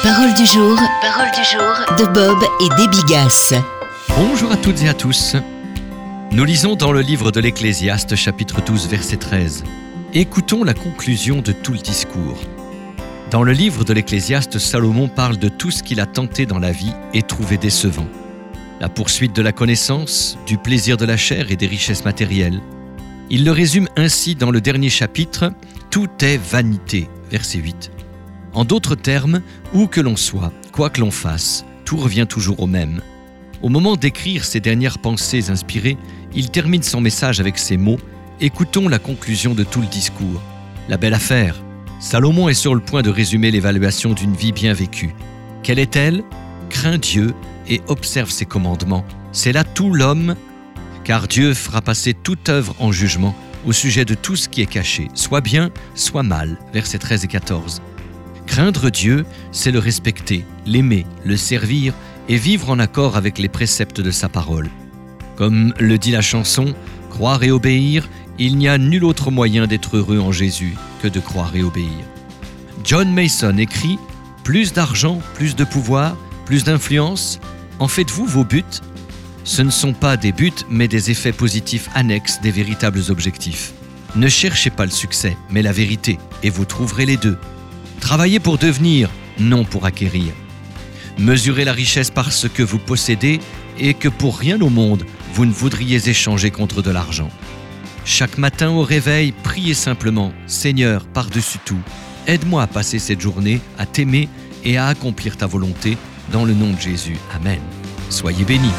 Parole du jour de Bob et Déby Gass. Bonjour à toutes et à tous. Nous lisons dans le livre de l'Ecclésiaste, chapitre 12, verset 13. Écoutons la conclusion de tout le discours. Dans le livre de l'Ecclésiaste, Salomon parle de tout ce qu'il a tenté dans la vie et trouvé décevant. La poursuite de la connaissance, du plaisir de la chair et des richesses matérielles. Il le résume ainsi dans le dernier chapitre, « Tout est vanité », verset 8. En d'autres termes, où que l'on soit, quoi que l'on fasse, tout revient toujours au même. Au moment d'écrire ses dernières pensées inspirées, il termine son message avec ces mots « Écoutons la conclusion de tout le discours ». La belle affaire. Salomon est sur le point de résumer l'évaluation d'une vie bien vécue. Quelle est-elle ? Crains Dieu et observe ses commandements. C'est là tout l'homme, car Dieu fera passer toute œuvre en jugement au sujet de tout ce qui est caché, soit bien, soit mal. Versets 13 et 14. Craindre Dieu, c'est le respecter, l'aimer, le servir et vivre en accord avec les préceptes de sa parole. Comme le dit la chanson, « Croire et obéir, il n'y a nul autre moyen d'être heureux en Jésus que de croire et obéir. » John Mason écrit « Plus d'argent, plus de pouvoir, plus d'influence, en faites-vous vos buts ? Ce ne sont pas des buts, mais des effets positifs annexes des véritables objectifs. Ne cherchez pas le succès, mais la vérité, et vous trouverez les deux. Travaillez pour devenir, non pour acquérir. Mesurez la richesse par ce que vous possédez et que pour rien au monde, vous ne voudriez échanger contre de l'argent. Chaque matin au réveil, priez simplement « Seigneur, par-dessus tout, aide-moi à passer cette journée, à t'aimer et à accomplir ta volonté, dans le nom de Jésus. Amen. » Soyez bénis.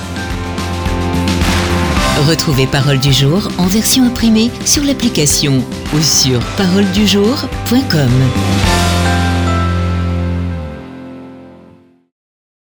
Retrouvez Parole du jour en version imprimée sur l'application ou sur paroledujour.com.